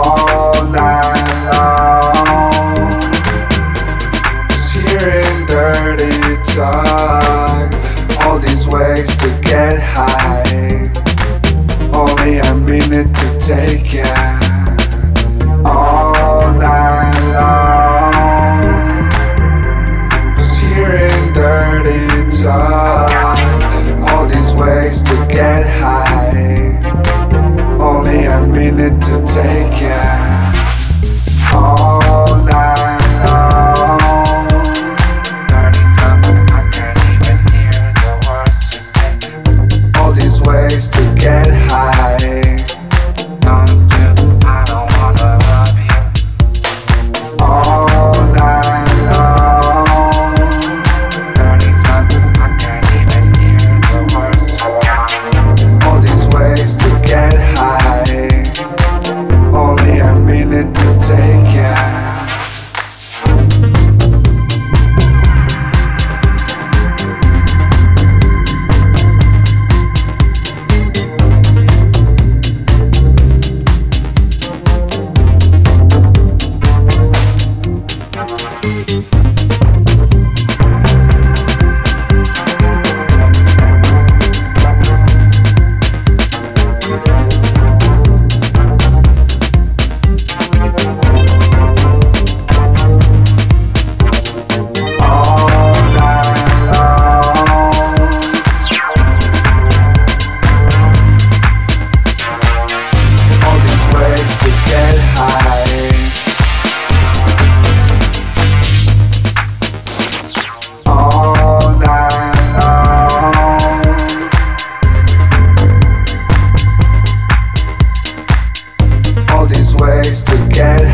all night long. Just hearing dirty talk, all these ways to get high. Only a minute to take ya. All night long. Just hearing dirty talk, all these ways to get high. Only a minute to take ya. All night long. Dirty talk, I can't even hear the words you say. All these ways to get high. Don't you? I don't wanna love you. All night long. Dirty talk, I can't even hear the words you say. All these ways to get high. Only a minute to take ya. Ways to get